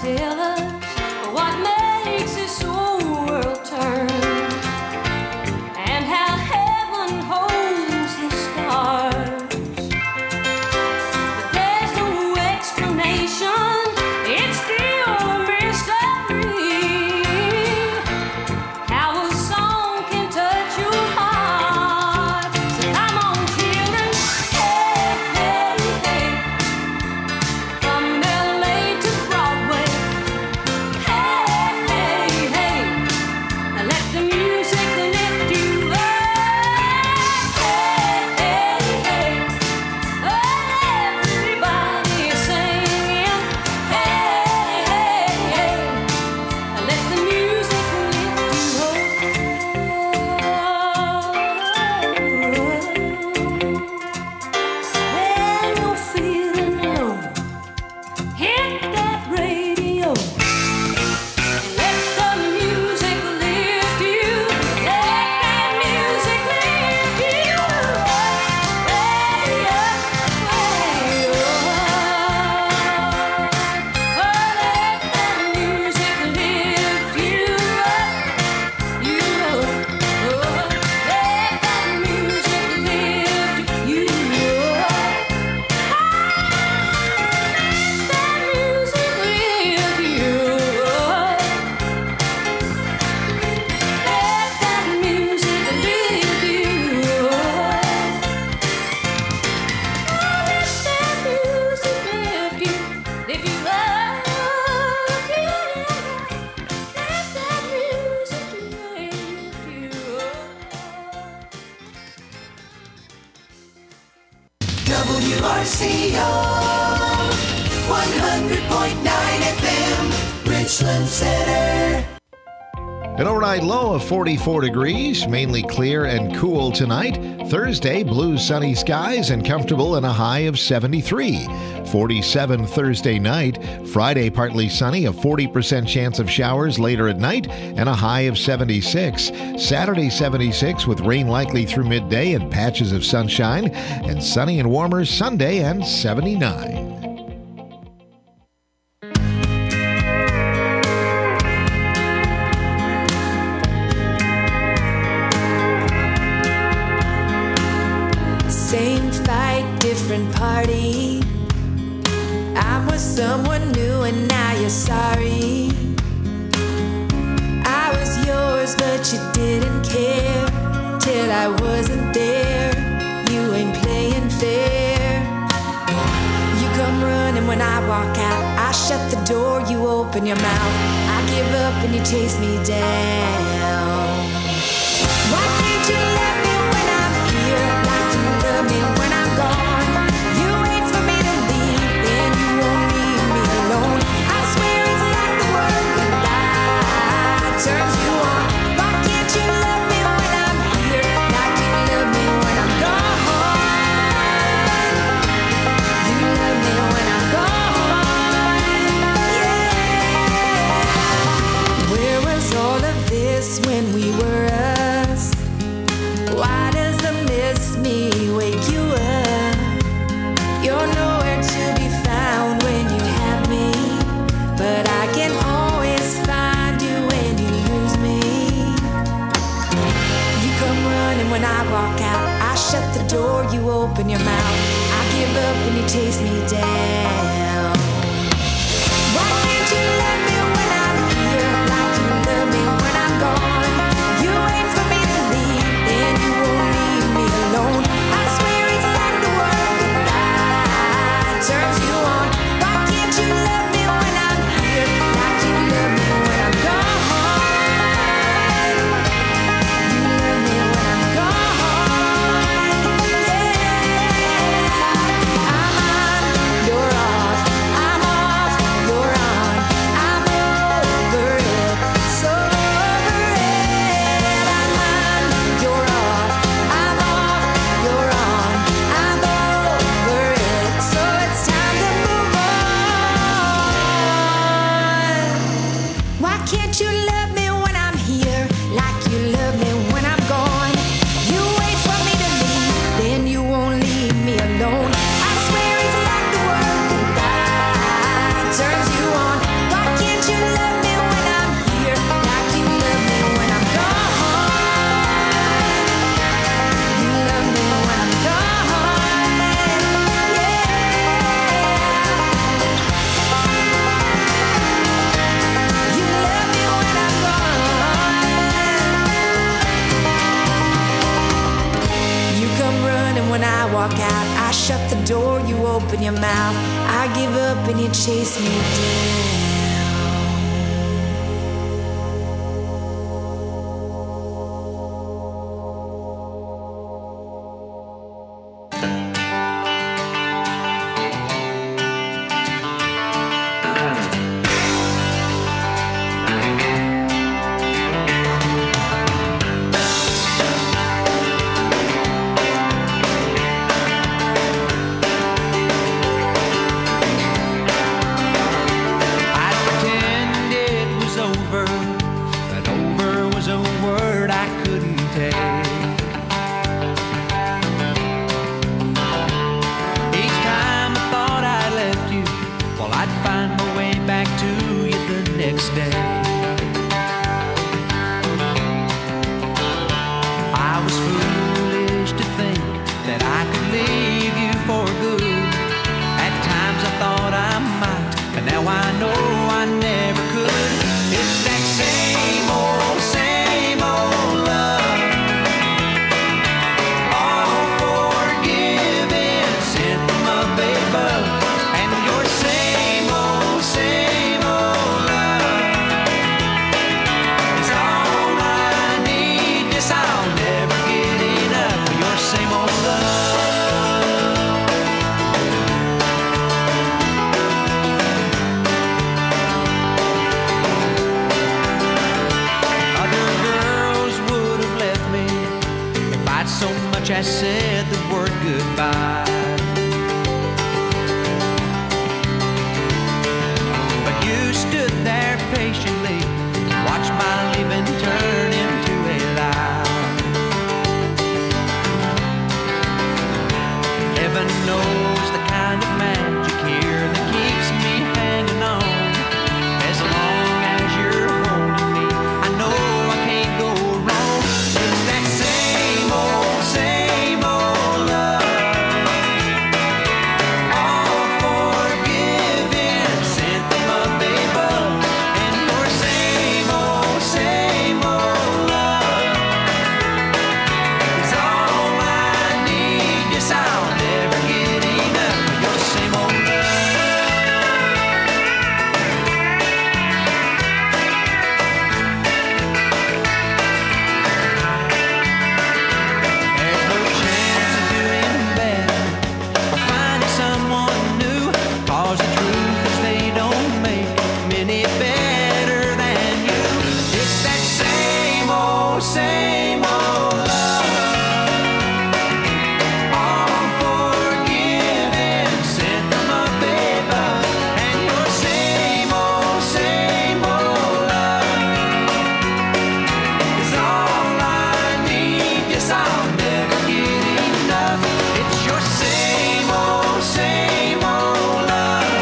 tell us what makes this old world turn, and how heaven holds the stars. But there's no explanation, it's still a mystery, how a song can touch your heart. So come on, children, hey, hey, hey, from LA to Broadway, hey, hey, hey, let the music lift you up, hey, hey, hey, everybody singing, hey, hey, hey, let the music lift you up. When you're feeling low, hit that radio. Let the music lift you. Let that music lift you up. Way up, way up. Oh, let that music lift you up. You know, oh, let that music lift you up. That music lift you up. Let that music lift you up. Let that music lift you up. Yeah. Let that music lift you up. WRCO 100.9 FM, Richland Center. An overnight low of 44 degrees, mainly clear and cool tonight. Thursday, blue sunny skies and comfortable and a high of 73. 47 Thursday night. Friday, partly sunny, a 40% chance of showers later at night and a high of 76. Saturday, 76 with rain likely through midday and patches of sunshine, and sunny and warmer Sunday and 79. Same fight, different party. I'm with someone new and now you're sorry. I was yours but you didn't care till I wasn't there. You ain't playing fair. You come running when I walk out. I shut the door, you open your mouth. I give up and you chase me down. Why can't you love me when I'm here like you love me when I'm gone? You wait for me to leave, then you won't leave me alone. I swear it's like the word goodbye turns you on. Why can't you love me when I'm here like you love me when I'm gone? You love me when I'm gone, yeah. Where was all of this when we were us? Why does the miss me wake you up? You're nowhere to be found when you have me, but I can always find you when you lose me. You come running when I walk out. I shut the door, you open your mouth. I give up and you chase me down. Why can't you love me when I'm here like you love me when I'm gone? You wait for me to leave, then you won't leave me alone. I swear it's like the word goodbye turns you on. Why can't you love me when I'm here like you love me when I'm gone? You love me when I'm gone, yeah. I'm on your walk out, I shut the door, you open your mouth. I give up and you chase me down. I said the word goodbye. But you stood there patiently, watched my leaving turn into a lie. Heaven knows the kind of magic here that keeps me hanging on. As long as you're holding me, I know I can't go wrong. It's that same old love. All forgiven, sent from up above. And your same old love is all I need. Yes, I'll never get enough of your same old love. There's no chance of doing better or finding someone new, 'cause the truth is they don't make many better than you. It's that same old love. All forgiven, sent from up above. And your same old love is all I need. Yes, I'll never get enough. It's your same old love.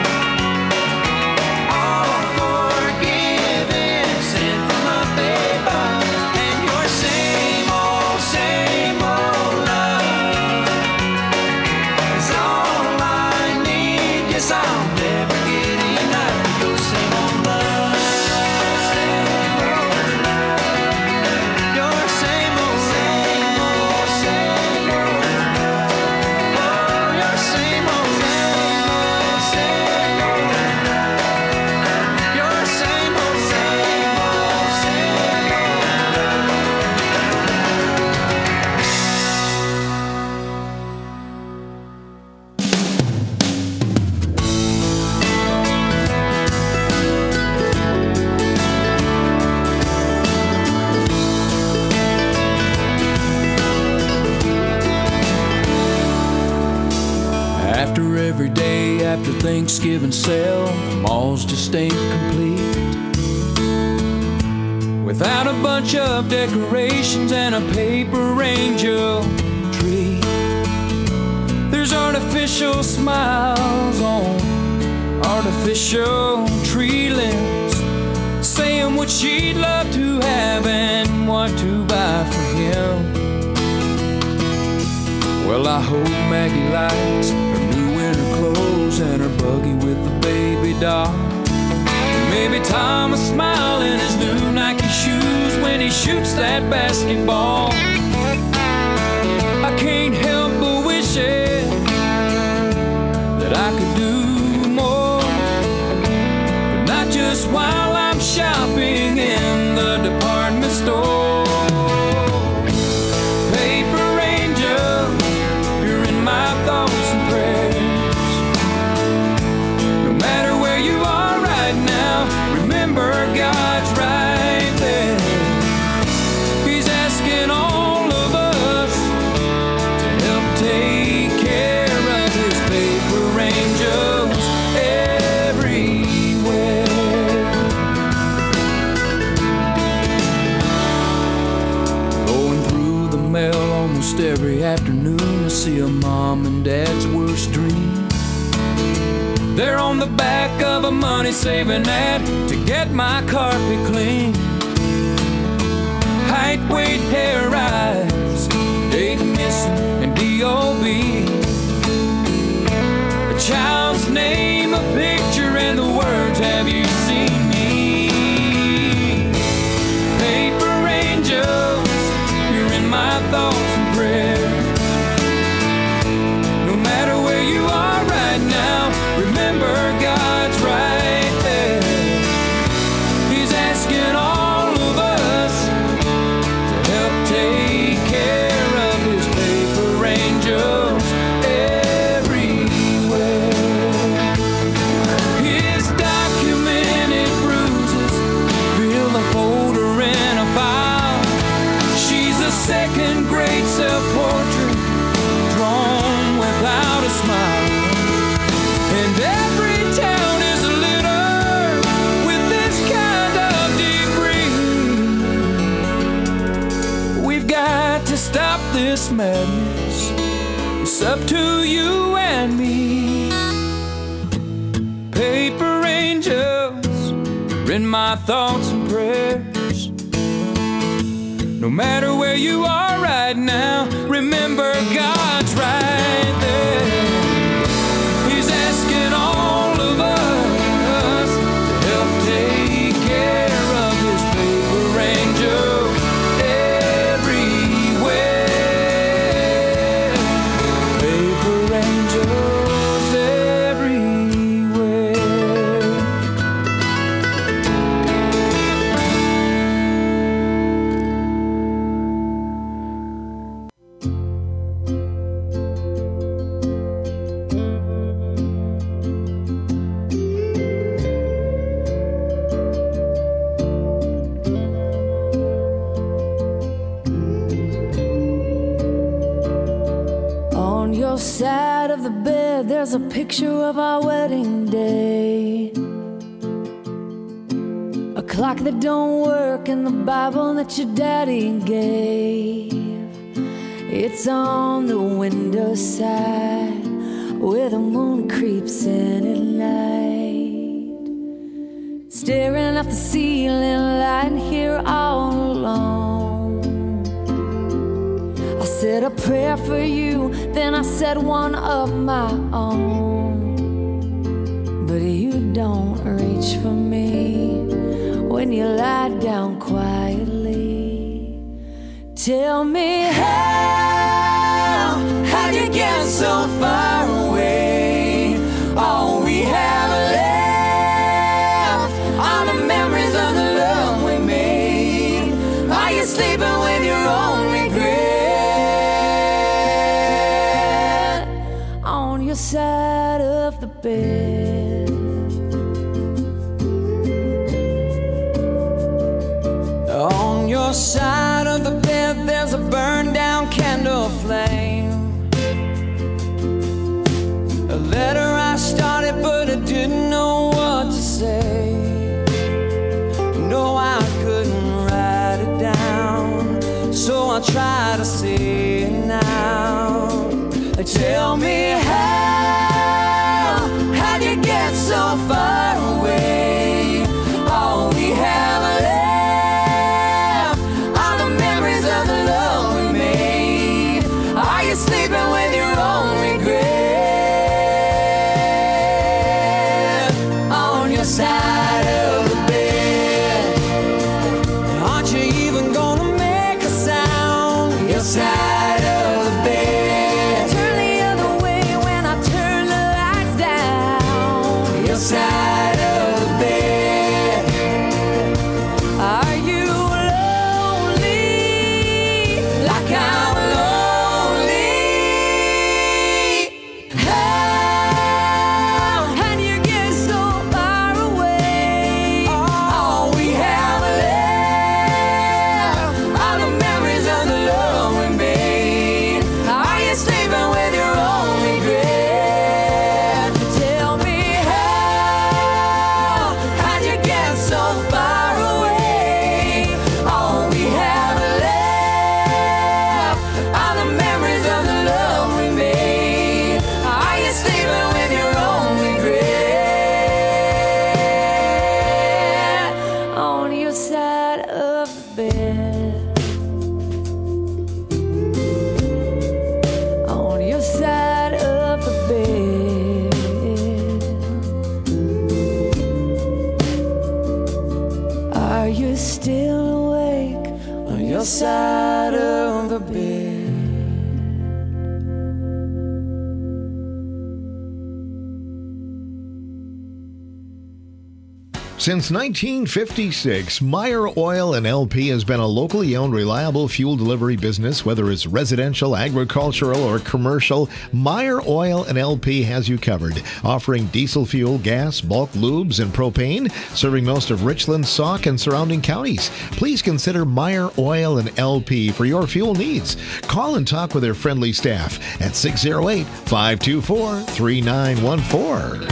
All forgiven, sent from up above. And your same old love is all I need. Yes, I'll never get enough of your same old love. Your same old love. Oh, your same old love. Your same old After every day after Thanksgiving sale, the malls just ain't complete without a bunch of decorations and a paper angel tree. There's artificial smiles on artificial tree limbs, saying what she'd love to have and what to buy for him. Well, I hope Maggie likes her new winter clothes and her buggy with the baby doll. And maybe Tom will smile in his new Nike shoes when he shoots that basketball. I can't help but wish afternoon to see a mom and dad's worst dream. They're on the back of a money-saving ad to get my carpet clean. Height, weight, hair, eyes, date missing, and D.O.B. A child's name, a picture, and the words, have you seen me? Paper angels, you're in my thoughts and prayers. No matter where you are right now, remember God's right there. He's asking all of us to help take care of his paper angels everywhere. His documented bruises fill a folder in a file. She's a second-grade self-portrait drawn without a smile. And every town is littered with this kind of debris. We've got to stop this madness. It's up to you and me. Paper angels are in my thoughts and prayers. No matter where you are right now, remember God's right there. He's asking all of us to help take care of his paper angels everywhere. Paper angels everywhere. On your side of the bed, there's a picture of our wedding day. A clock that don't work and the Bible that your daddy gave. It's on the windowside where the moon creeps in at night. Staring at the ceiling light here all alone. I said a prayer for you, then I said one of my own. But you don't reach for me when you lie down quietly. Tell me how'd you get so far away? All we have left are the memories of the love we made. Are you sleeping with your own regret on your side of the bed? On your side of the bed, there's a burned down candle flame. A letter I started, but I didn't know what to say. No, I couldn't write it down, so I try to say it now. Tell me how'd you get so far away? All we have left are the memories of the love we made. Are you sleeping with your own regret on your side of the bed? Aren't you even gonna make a sound? Your side of the bed. Turn the other way when I turn you still awake on your side of the bed? Since 1956, Meyer Oil and LP has been a locally owned, reliable fuel delivery business. Whether it's residential, agricultural, or commercial, Meyer Oil and LP has you covered. Offering diesel fuel, gas, bulk lubes, and propane, serving most of Richland, Sauk, and surrounding counties. Please consider Meyer Oil and LP for your fuel needs. Call and talk with their friendly staff at 608-524-3914.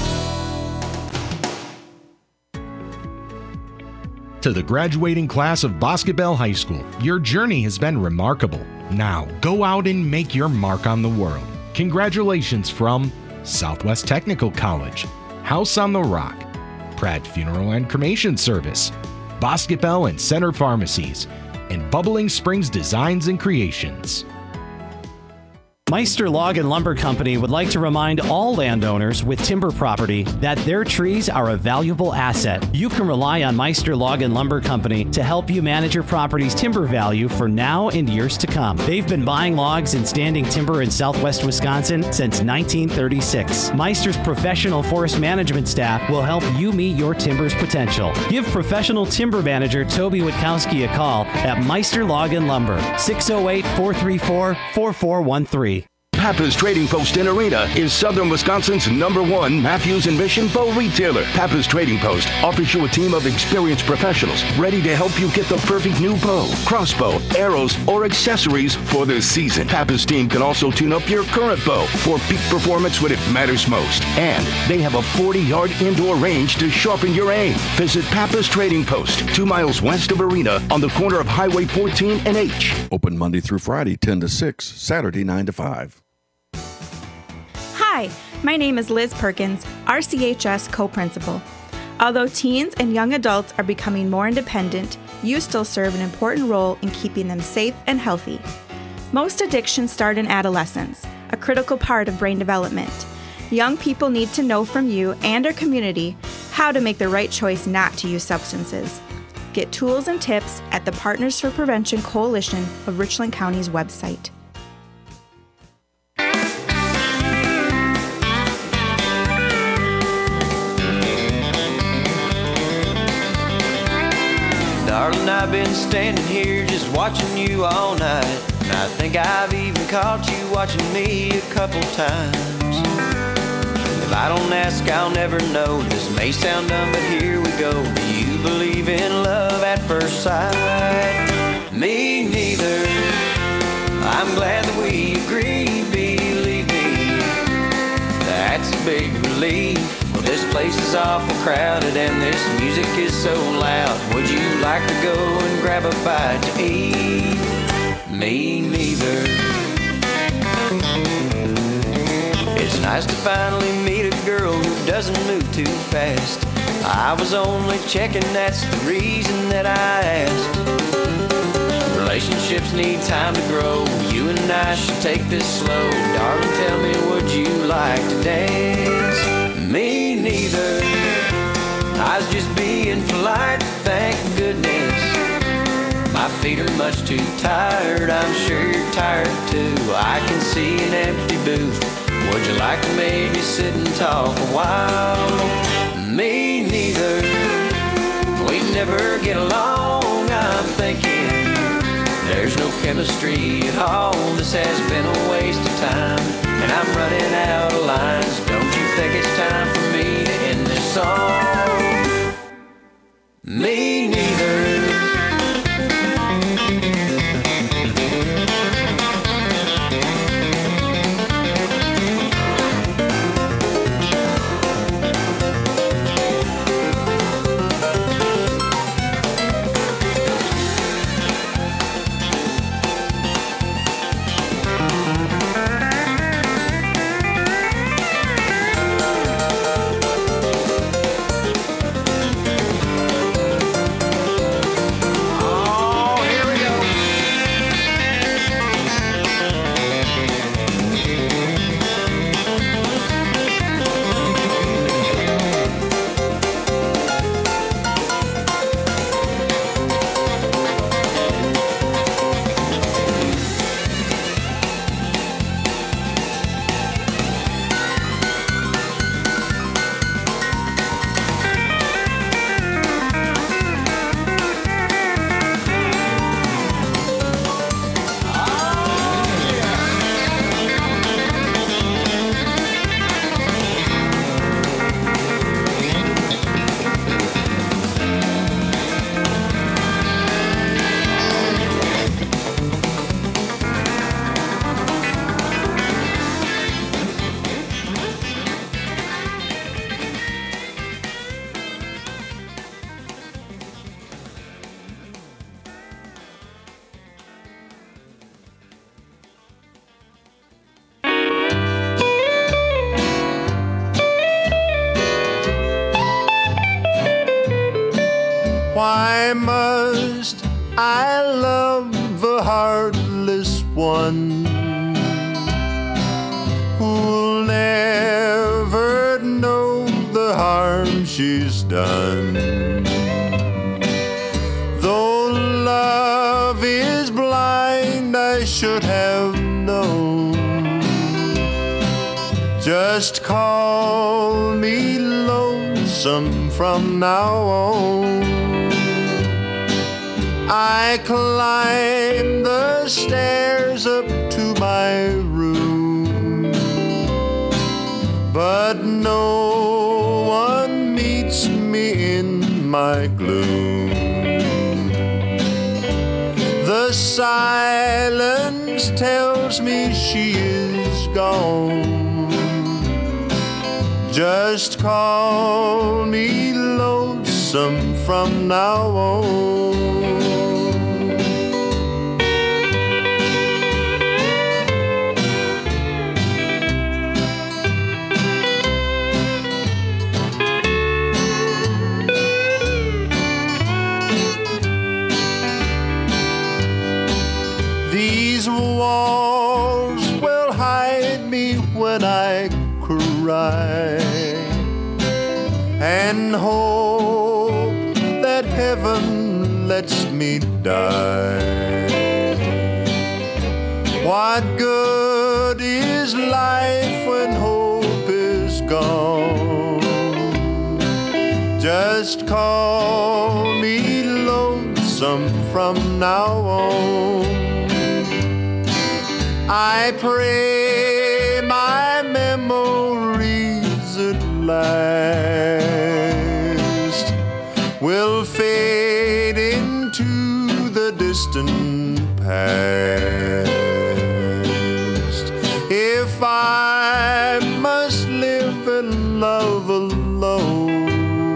To the graduating class of Bosque Bell High School, your journey has been remarkable. Now, go out and make your mark on the world. Congratulations from Southwest Technical College, House on the Rock, Pratt Funeral and Cremation Service, Bosque Bell and Center Pharmacies, and Bubbling Springs Designs and Creations. Meister Log and Lumber Company would like to remind all landowners with timber property that their trees are a valuable asset. You can rely on Meister Log and Lumber Company to help you manage your property's timber value for now and years to come. They've been buying logs and standing timber in southwest Wisconsin since 1936. Meister's professional forest management staff will help you meet your timber's potential. Give professional timber manager Toby Witkowski a call at Meister Log and Lumber, 608-434-4413. Pappas Trading Post in Arena is Southern Wisconsin's #1 Matthews and Mission bow retailer. Pappas Trading Post offers you a team of experienced professionals ready to help you get the perfect new bow, crossbow, arrows, or accessories for this season. Pappas team can also tune up your current bow for peak performance when it matters most. And they have a 40-yard indoor range to sharpen your aim. Visit Pappas Trading Post, 2 miles west of Arena on the corner of Highway 14 and H. Open Monday through Friday, 10 to 6, Saturday, 9 to 5. Hi, my name is Liz Perkins, RCHS co-principal. Although teens and young adults are becoming more independent, you still serve an important role in keeping them safe and healthy. Most addictions start in adolescence, a critical part of brain development. Young people need to know from you and our community how to make the right choice not to use substances. Get tools and tips at the Partners for Prevention Coalition of Richland County's website. Darling, I've been standing here just watching you all night, and I think I've even caught you watching me a couple times. If I don't ask, I'll never know. This may sound dumb, but here we go. Do you believe in love at first sight? Me neither. I'm glad that we agree, believe me. That's a big relief. Well, this place is awful crowded and this music is so loud. Would you like to go and grab a bite to eat? Me neither. It's nice to finally meet a girl who doesn't move too fast. I was only checking, that's the reason that I asked. Relationships need time to grow. You and I should take this slow. Darling, tell me, would you like to dance? Me neither. I was just being polite, thank goodness. My feet are much too tired, I'm sure you're tired too. I can see an empty booth. Would you like to maybe sit and talk a while? Me neither. We'd never get along, I'm thinking. There's no chemistry at all. This has been a waste of time, and I'm running out of lines. Don't you think it's time for me to end this song? Me neither. Why must I love a heartless one who'll never know the harm she's done? Though love is blind, I should have known. Just call me lonesome from now on. I climb the stairs up to my room, but no one meets me in my gloom. The silence tells me she is gone. Just call me lonesome from now on. These walls will hide me when I cry and hope that heaven lets me die. What good is life when hope is gone? Just call me lonesome from now on. I pray my memories at last will fade into the distant past. If I must live and love alone,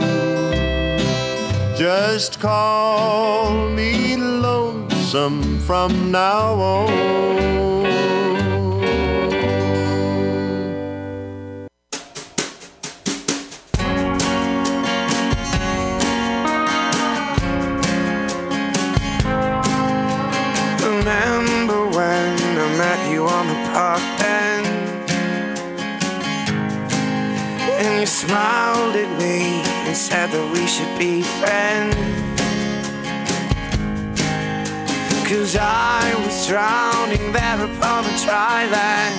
just call me lonesome from now on. Remember when I met you on the park bench, and you smiled at me and said that we should be friends? 'Cause I was drowning there upon the dry land.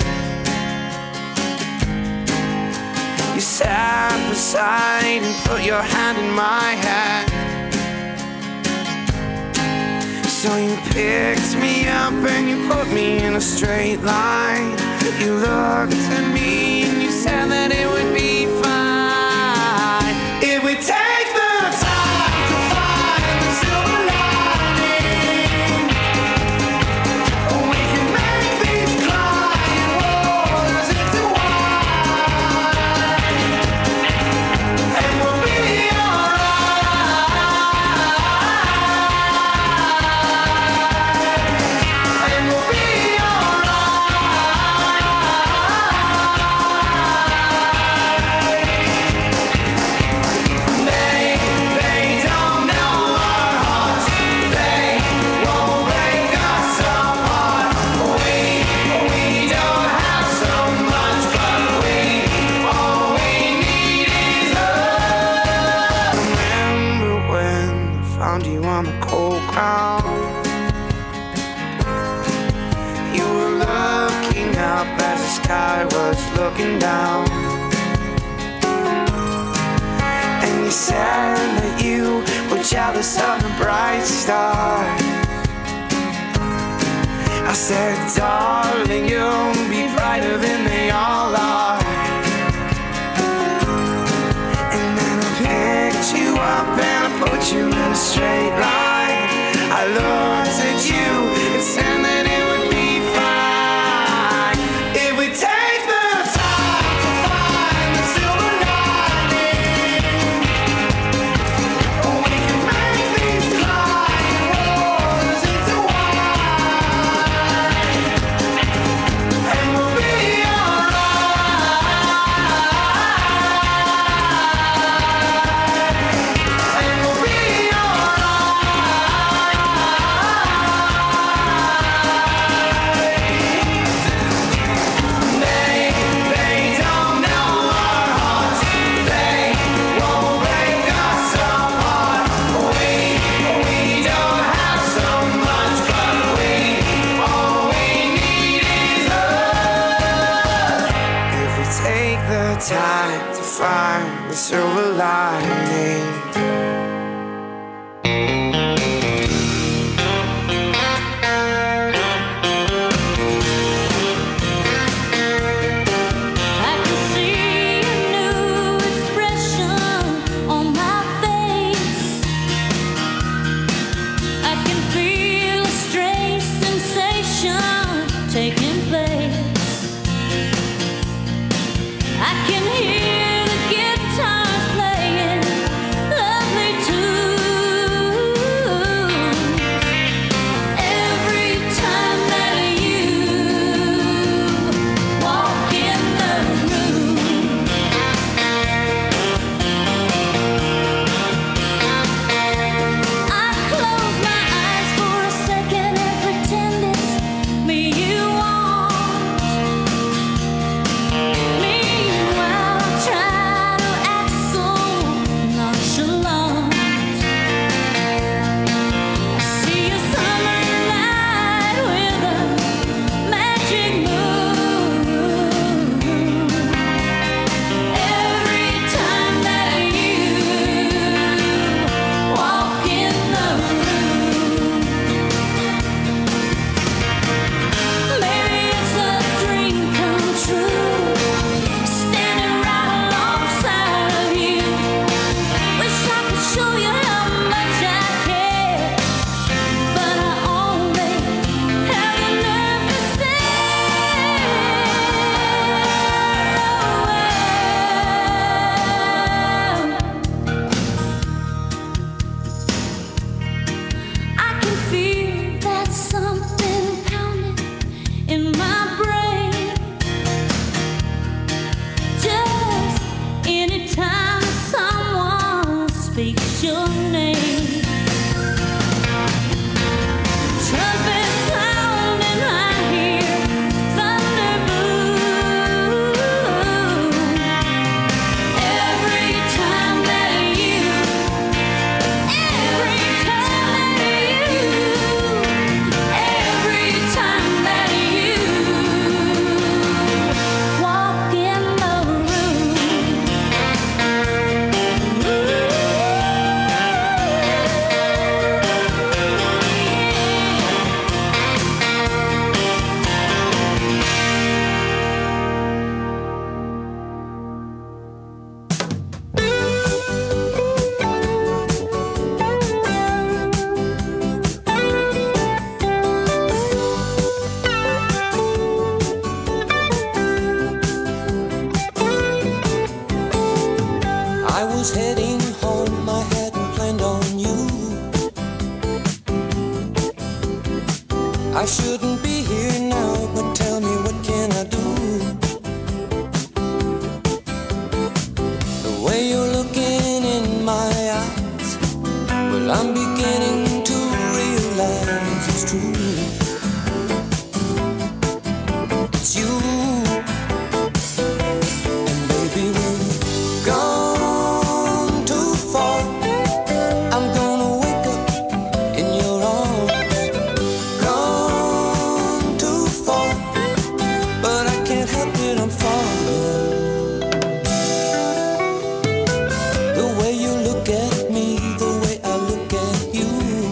You sat beside and put your hand in my hand. So you picked me up and you put me in a straight line. You looked at me and you said that it would be fine if we take the time to find the silver lining. We can make these crying waters into wine, and we'll be looking down, and you said that you were jealous of the bright star. I said, darling, you'll be brighter than they all are. And then I picked you up and I put you in a straight line. I looked at you and said that it would be fine if we take alright. silver lining. I shouldn't be here now, but tell me what can I do? The way you're looking in my eyes, well, I'm beginning to realize it's true. It's you, and baby, we've gone too far. I'm gonna wake up in your arms. Gone too far, but I can't help it, I'm falling. The way you look at me, the way I look at you,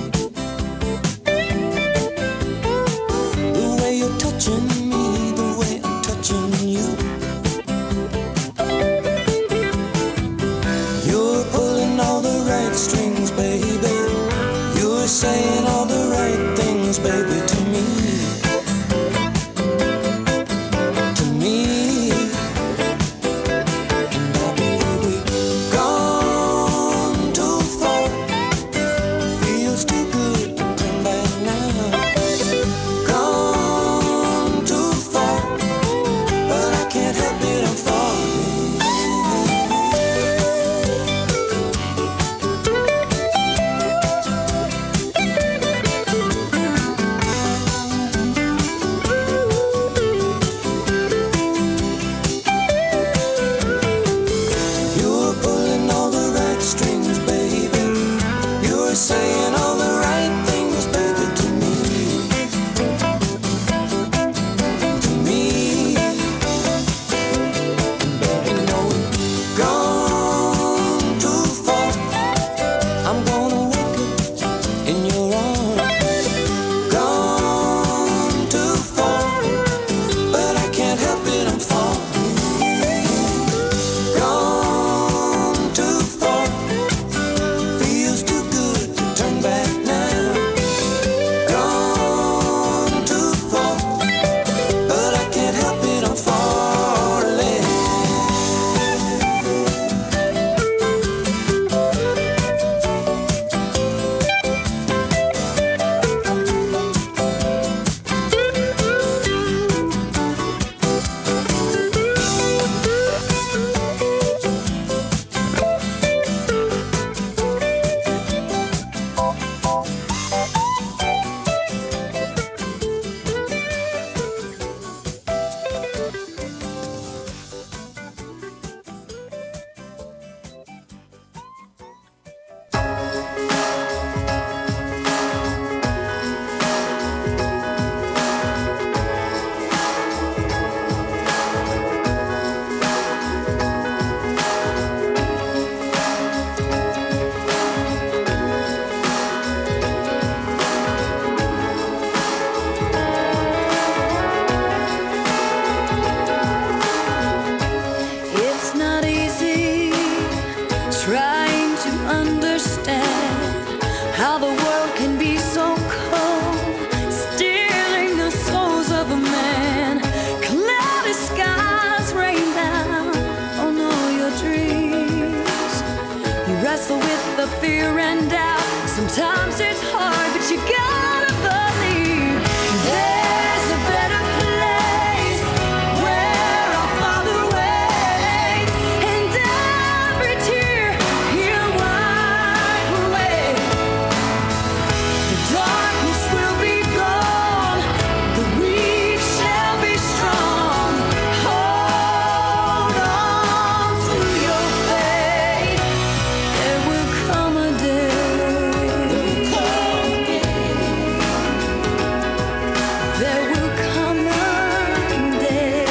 the way you're touching me, the way I'm touching you. You're pulling all the right strings, baby. You're saying all the right things, baby, to me. To me. And I believe we've gone too far. Feels too good to come back now. Gone too far, but I can't help it, I'm falling. trying to understand how the world can be so cold, stealing the souls of a man. Cloudy skies rain down on all your dreams. You wrestle with the fear and doubt. Sometimes it's hard, but you gotta believe there's a better place where our Father waits, and every tear He'll wipe away. The darkness will be gone, the weak shall be strong. Hold on to your faith. There will come a day. There will come a day.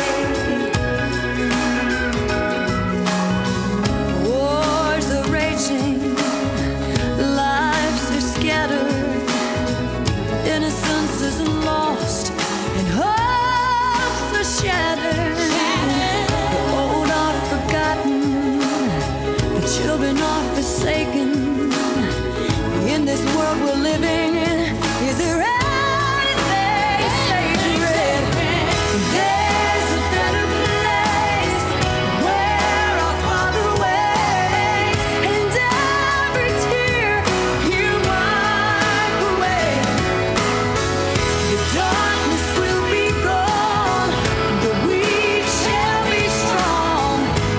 Wars are raging, lives are scattered, innocence is lost, and hopes are shattered. The old are forgotten, the children are forsaken. In this world we're living in, is there anything sacred? There's a better place where our Father waits, and every tear He'll wipe away. The darkness will be gone, the weak shall be strong.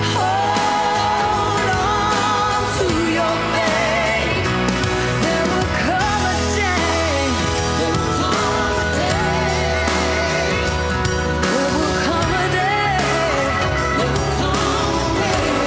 Hold on to your faith. There will come a day. There will come a day. There will come a day. There will come a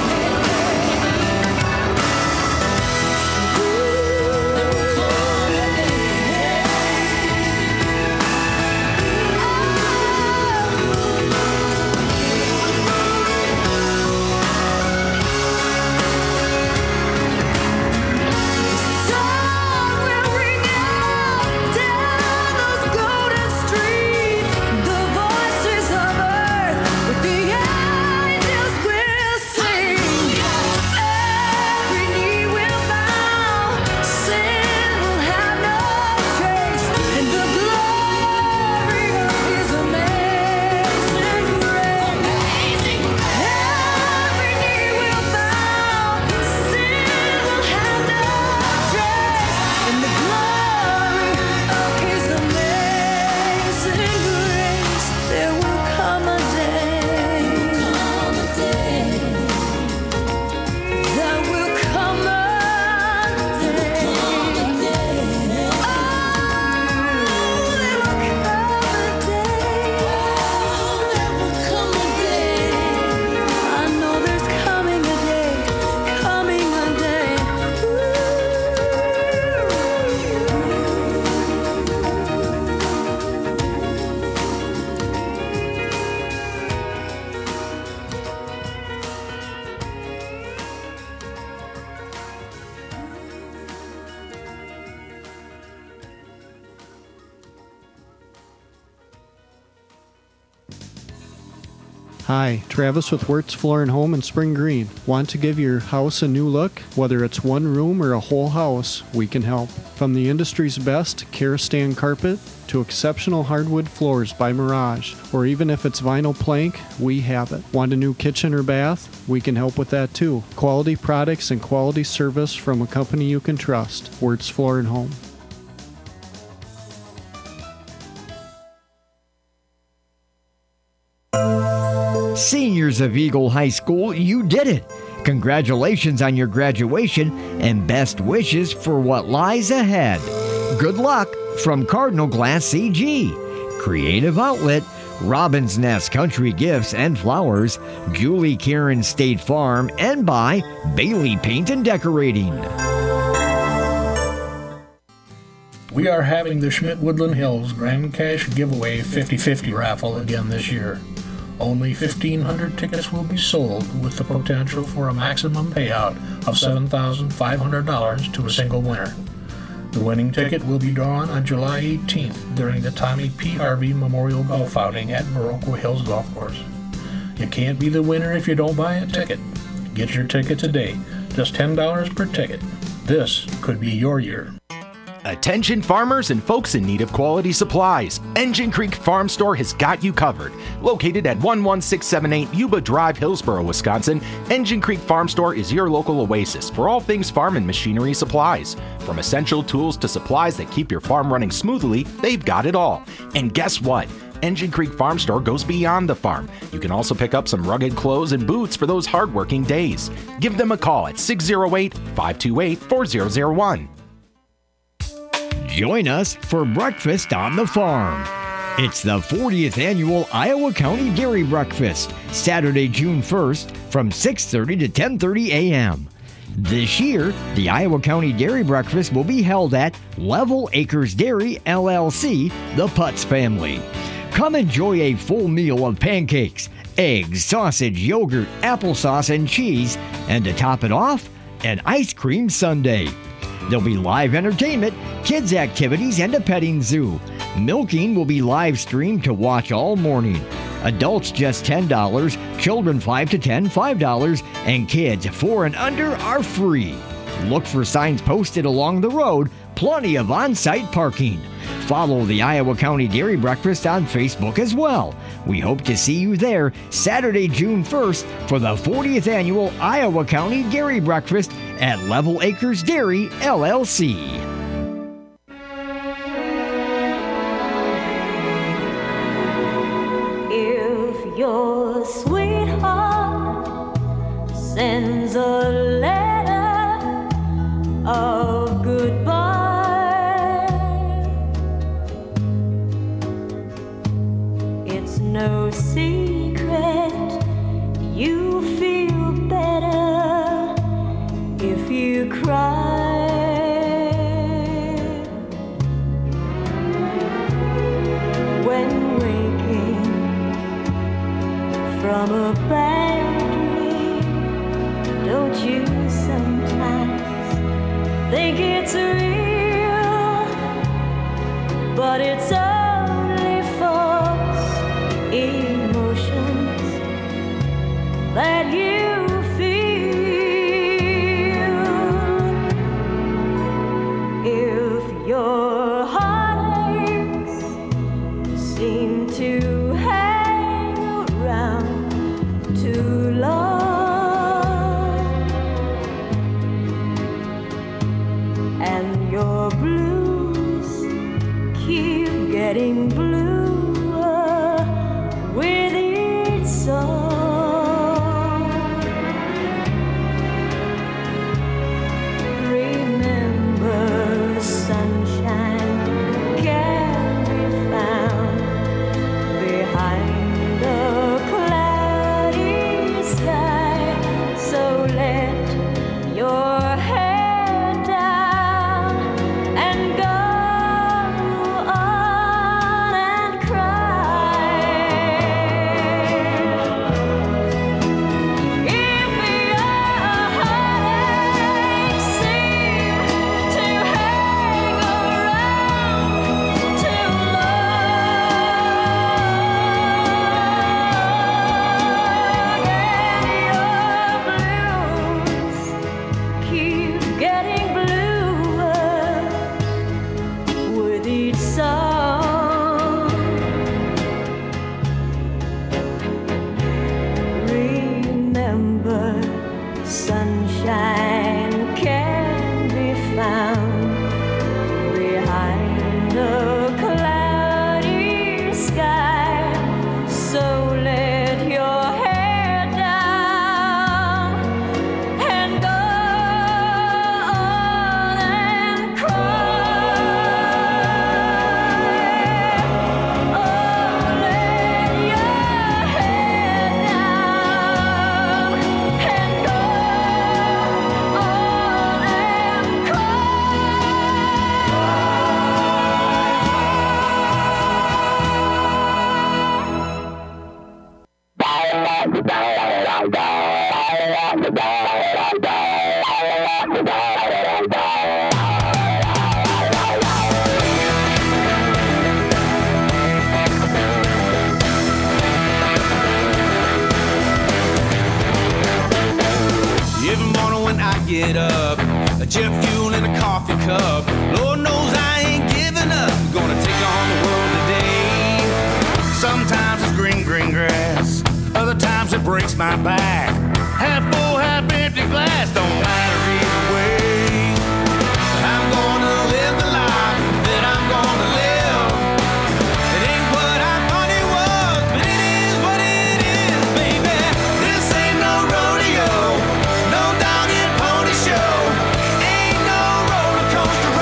song will ring out down those golden streets. The voices of earth with the angels will sing. Every knee will bow, sin will have no trace, and the glory of His amazing grace. Every knee will bow, sin will have no trace, and the glory of His amazing grace. There will come a day. There will come a day. Oh, there will come a day. I know there's coming a day, coming a day. Hi, Travis with Wirtz Floor and Home in Spring Green. Want to give your house a new look? Whether it's one room or a whole house, we can help. From the industry's best Karastan carpet to exceptional hardwood floors by Mirage, or even if it's vinyl plank, we have it. Want a new kitchen or bath? We can help with that too. Quality products and quality service from a company you can trust. Wirtz Floor and Home. Seniors of Eagle High School, you did it! Congratulations on your graduation and best wishes for what lies ahead. Good luck from Cardinal Glass CG, Creative Outlet, Robin's Nest Country Gifts and Flowers, Julie Karen State Farm, and by Bailey Paint and Decorating. We are having the Schmidt Woodland Hills Grand Cash Giveaway 50-50 raffle again this year. Only 1,500 tickets will be sold with the potential for a maximum payout of $7,500 to a single winner. The winning ticket will be drawn on July 18th during the Tommy P. Harvey Memorial Golf Outing at Baroque Hills Golf Course. You can't be the winner if you don't buy a ticket. Get your ticket today. just $10 per ticket. This could be your year. Attention farmers and folks in need of quality supplies. Engine Creek Farm Store has got you covered. Located at 11678 Yuba Drive, Hillsboro, Wisconsin, Engine Creek Farm Store is your local oasis for all things farm and machinery supplies. From essential tools to supplies that keep your farm running smoothly, they've got it all. And guess what? Engine Creek Farm Store goes beyond the farm. You can also pick up some rugged clothes and boots for those hard-working days. Give them a call at 608-528-4001. Join us for Breakfast on the Farm. It's the 40th annual Iowa County Dairy Breakfast, Saturday, June 1st from 6:30 to 10:30 a.m. This year, the Iowa County Dairy Breakfast will be held at Level Acres Dairy, LLC, the Putz family. Come enjoy a full meal of pancakes, eggs, sausage, yogurt, applesauce, and cheese, and to top it off, an ice cream sundae. There'll be live entertainment, kids' activities, and a petting zoo. Milking will be live streamed to watch all morning. Adults just $10, children 5 to 10, $5, and kids 4 and under are free. Look for signs posted along the road, plenty of on-site parking. Follow the Iowa County Dairy Breakfast on Facebook as well. We hope to see you there Saturday, June 1st for the 40th annual Iowa County Dairy Breakfast at Level Acres Dairy, LLC. If your sweetheart sends a letter of goodbye, it's no secret you feel better if you cry. When waking from a bad dream, don't you sometimes think it's real? But it's only false emotions that you feel. If your heartaches seem to hang around too long, and your blues keep getting bluer with each song, remember the sunshine can be found behind the cloudy sky. So let your head down and go on and cry. If your heartaches seem to hang around too long, and your blues keep getting bluer with each song, remember sunshine can be found behind the cloudy sky. So let your head down and go on and cry. Oh, let your head down and go on and Every morning when I it up. Jet fuel in a coffee cup. Lord knows I ain't giving up. Gonna take on the world today. Sometimes it's green, green grass. Other times it breaks my back. Half full, half empty glass. Don't matter either way. I'm gonna live the life that I'm gonna live. It ain't what I thought it was, but it is what it is, baby. This ain't no rodeo, no dog and pony show. Ain't no roller coaster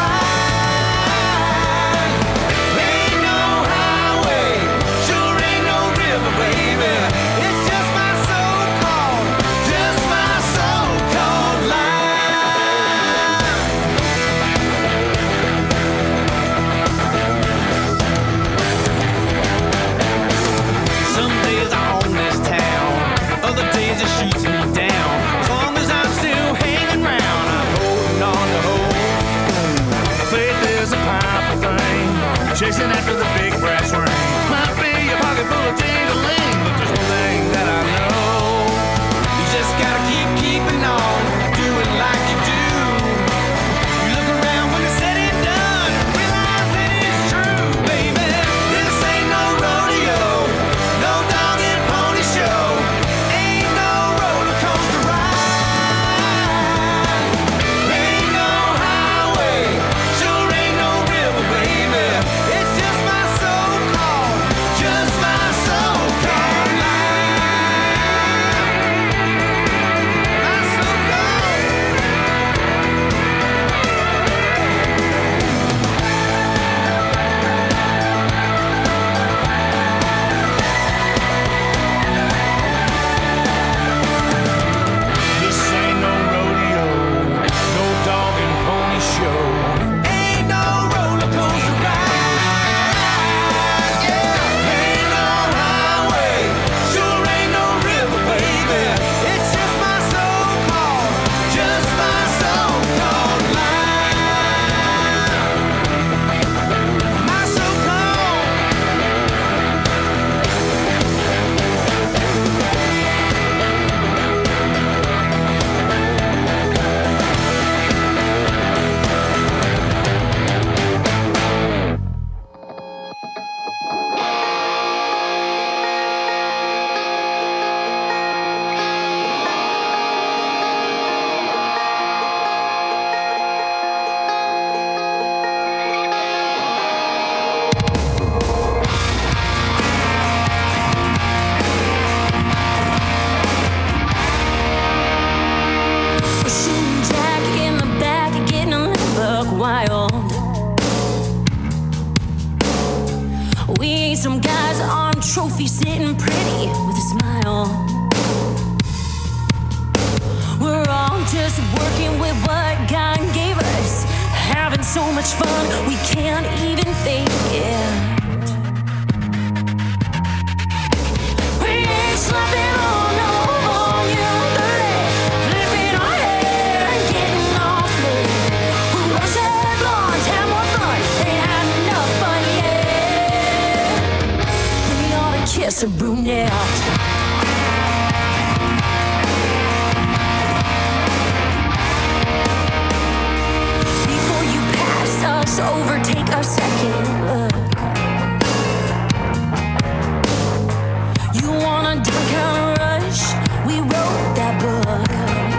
ride. Ain't no highway, sure ain't no river, baby. It's just my so-called life. Some days I own this town, other days it shoots me down. As long as I'm still hanging round, I'm holding on to hope. Faith is a powerful thing, chasing after the big brass ring. Might be a pocket full of jingling, but there's one thing that I know. You just gotta keeping on, doing like you do. You look around when it's said and done, realize that it's true, baby. This ain't no rodeo, no dog and pony show. Ain't no roller coaster ride. Ain't no highway, sure ain't no river, baby. It's just my so-called Some guys on trophy sitting pretty with a smile. We're all just working with what God gave us, having so much fun we can't even fake it. We ain't slapping on no volume 30, flipping our hair and getting off lit. Russet blondes have more fun, ain't had enough fun yet. We ought to kiss a brunette. Over, take a second look. You wanna drink and rush? We wrote that book.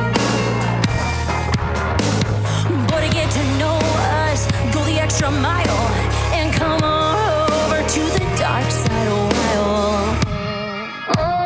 But to get to know us, go the extra mile and come on over to the dark side a while.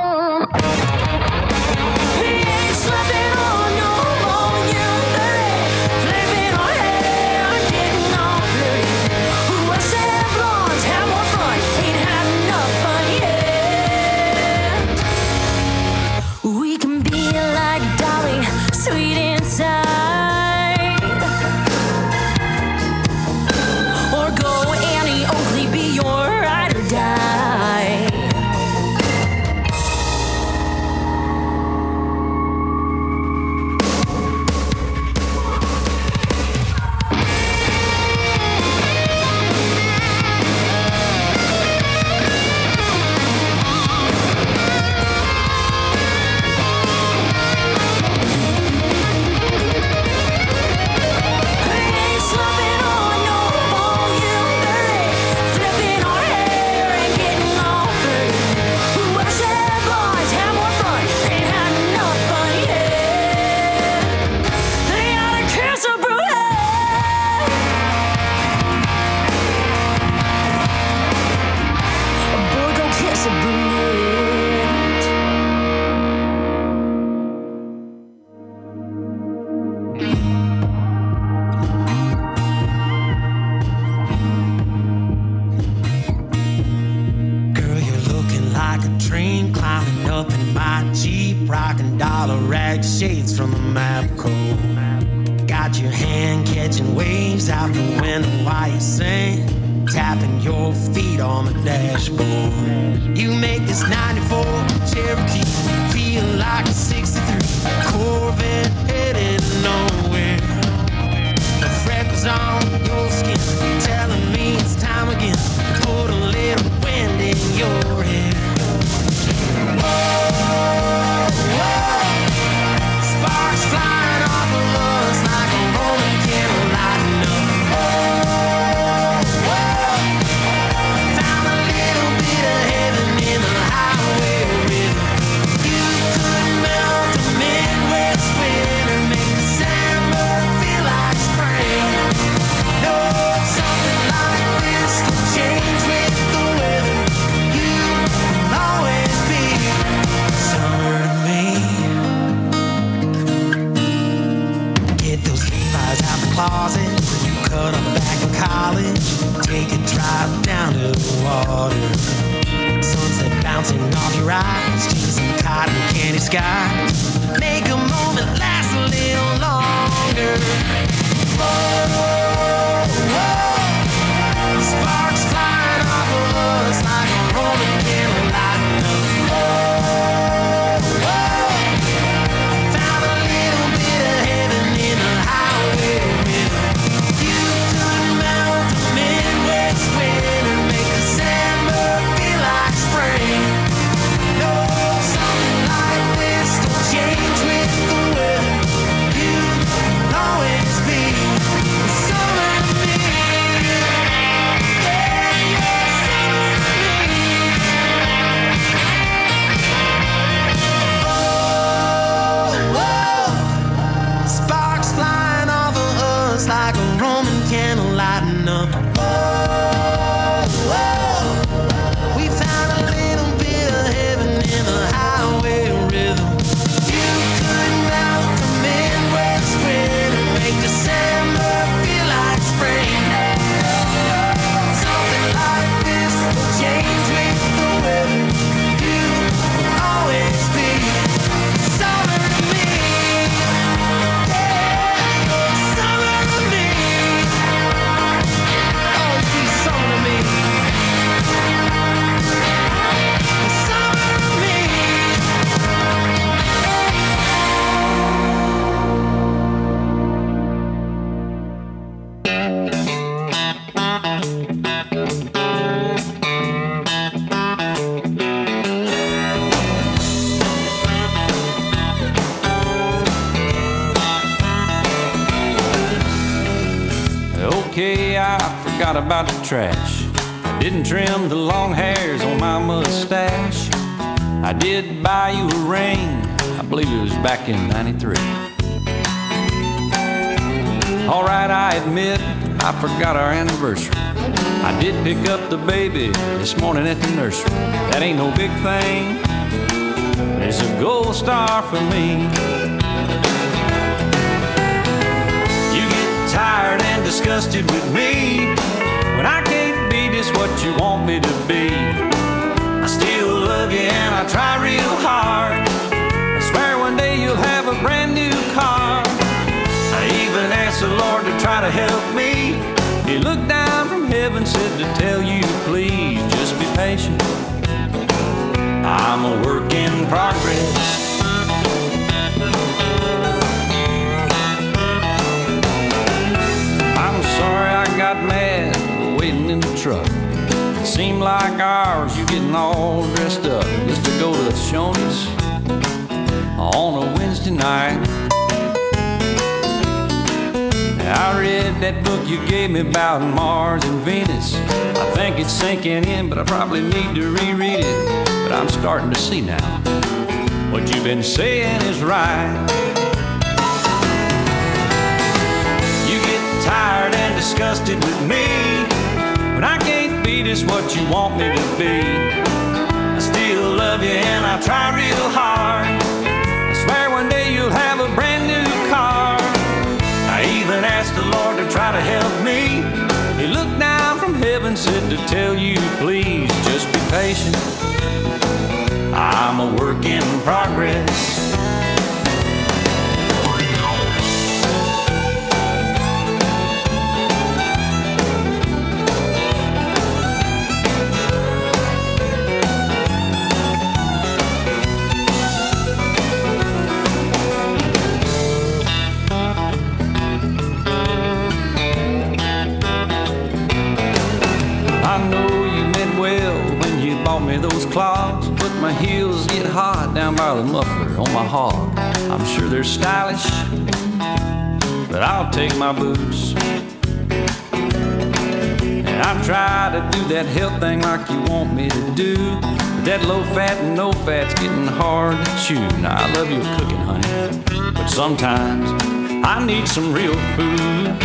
cheap rockin' dollar rag shades from the Mapco. Got your hand catching waves out the window while you sing, tapping your feet on the dashboard. You make this 94 Cherokee feel like a 63 Corvette headed nowhere. The freckles on your skin telling me it's time again to put a little wind in your hair. Whoa, whoa. Sparks flying off of us like a Roman candle lighting up. Whoa, whoa. Found a little bit of heaven in the highway river. You could melt the Midwest winter, make the summer feel like spring. No, something like this can change with the weather. You will always be summer to me. Get those Levi's out the closet. You cut them back in college. Take a drive down to the water. Sunset bouncing off your eyes. Chasing cotton candy skies. Make a moment last a little longer. Whoa, whoa. Sparks flying off of us like a Roman candle lighting up. Whoa, whoa. Found a little bit of heaven in the highway river. You could melt the Midwest winter, make the summer feel like spring. No, something like this don't change with the weather. You will always be summer to me. Yeah, yeah, summer to me. Oh, whoa. Sparks flying off of us like a Roman candle lighting up. Oh, whoa. We found a little bit of heaven in the highway rhythm. You could melt the Midwest winter, make December feel like spring. Something like this will change with the weather. You will always be summer to me. Yeah, you're summer to me. Always be summer to me. Summer to me. Okay, I forgot about the trash. I didn't trim the long hairs on my mustache. I did buy you a ring, I believe it was back in '93. Alright, I admit, I forgot our anniversary. I did pick up the baby this morning at the nursery. That ain't no big thing, but it's a gold star for me. You get tired and disgusted with me when I can't be just what you want me to be. I still love you and I try real hard. I swear one day you'll have a brand new car. I even asked the Lord to try to help me. He looked down from heaven, said to tell you to please just be patient. I'm a work in progress. I'm sorry I got mad waiting in the truck. It seemed like hours you getting all dressed up just to go to Shoney's on a Wednesday night. I read that book you gave me about Mars and Venus. I think it's sinking in, but I probably need to reread it. But I'm starting to see now what you've been saying is right. You get tired and disgusted with me when I can't be just what you want me to be. I still love you and I try real hard. I swear one day you'll have a brand new car. I even asked the Lord to try to help me. He looked down from heaven, said to tell you please just be patient. I'm a work in progress. I know you meant well when you bought me those clogs, but my heels get hot down by the muffler on my hog. I'm sure they're stylish, but I'll take my boots. And I try to do that health thing like you want me to do, but that low fat and no fat's getting hard to chew. Now I love your cooking, honey, but sometimes I need some real food.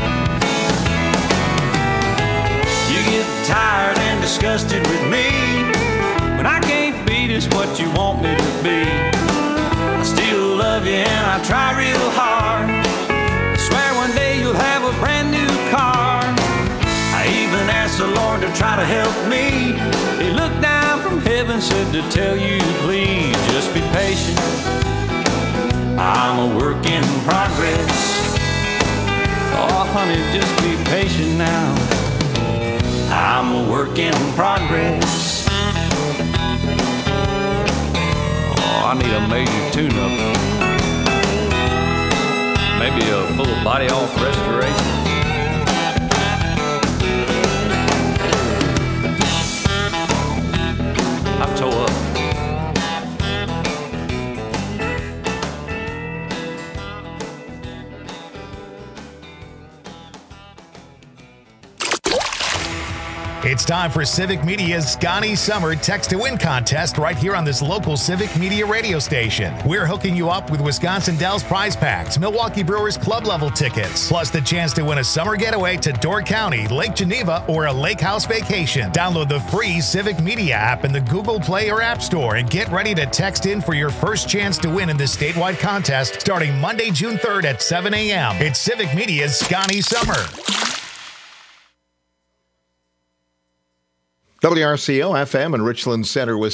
You get tired and disgusted with me when I can't be just what you want me to be. I still love you and I try real hard. I swear one day you'll have a brand new car. I even asked the Lord to try to help me. He looked down from heaven, said to tell you, please just be patient. I'm a work in progress. Oh honey, just be patient now. I'm a work in progress. Oh, I need a major tune-up. Maybe a full body off restoration. I'm tore up. It's time for Civic Media's Scotty Summer Text to Win contest right here on this local Civic Media radio station. We're hooking you up with Wisconsin Dells prize packs, Milwaukee Brewers club level tickets, plus the chance to win a summer getaway to Door County, Lake Geneva, or a lake house vacation. Download the free Civic Media app in the Google Play or App Store and get ready to text in for your first chance to win in this statewide contest starting Monday, June 3rd at 7 a.m. It's Civic Media's Scotty Summer. WRCO FM in Richland Center, Wisconsin.